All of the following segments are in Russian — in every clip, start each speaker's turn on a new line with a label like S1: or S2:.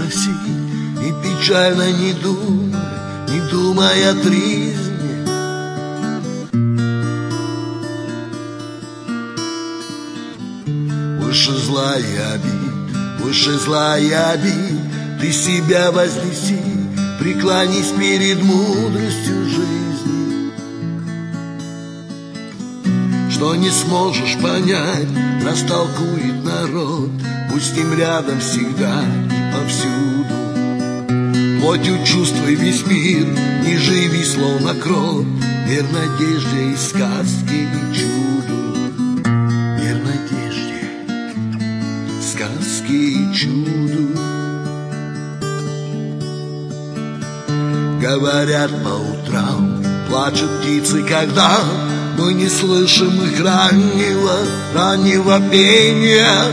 S1: спроси, и печально не думай о тризне. Выше зла и обид, выше зла и обид, ты себя вознеси, преклонись перед мудростью жизни. Что не сможешь понять, растолкует народ, будь с ним рядом всегда и повсюду. Плотью чувствуй весь мир, не живи словно крот, верь надежде и сказке и чуду. Верь надежде, сказке и чуду. Говорят по утрам, плачут птицы, когда мы не слышим их раннего пения.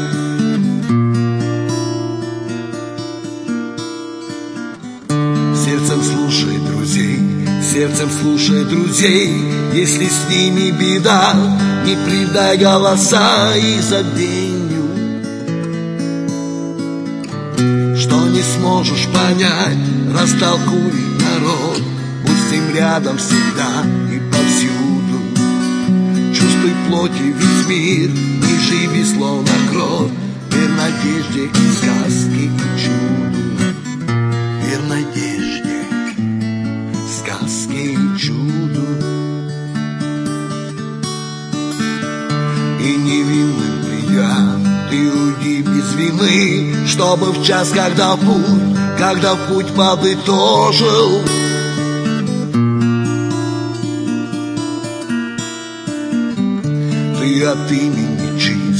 S1: Сердцем слушай друзей, если с ними беда, не предай голоса и забвенью. Что не сможешь понять, растолкуй народ, будь с ним рядом всегда и повсюду. Чувствуй плотью весь мир, не живи словно крот, верь надежде и сказке и чуду. Верь надежде, сказке и чуду. И невинным придя, ты уйди без вины, чтобы в час, когда путь подытожил, ты от имени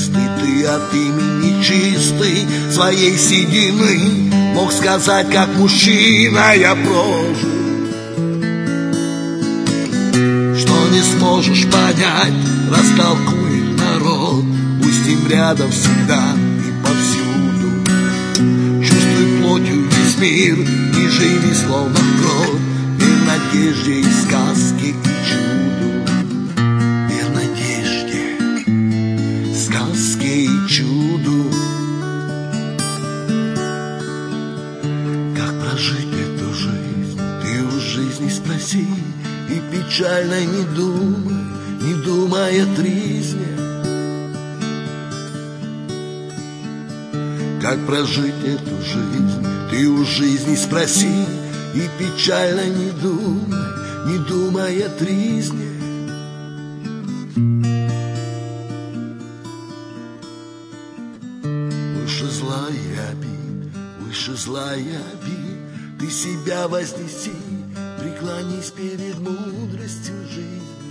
S1: чистый своей седины мог сказать, как мужчина я прожил. Что не сможешь понять, растолкует народ, пусть им рядом всегда и повсюду. Чувствуй плотью весь мир, не живи словно крот, верь надежде и сказке и чуду. Верь надежде, сказке и чуду. Как прожить эту жизнь, ты у жизни спроси, и печально не думай о тризне. Как прожить эту жизнь, ты у жизни спроси, и печально не думай о тризне. Выше зла и обид, ты себя вознеси, преклонись перед мудростью жизни.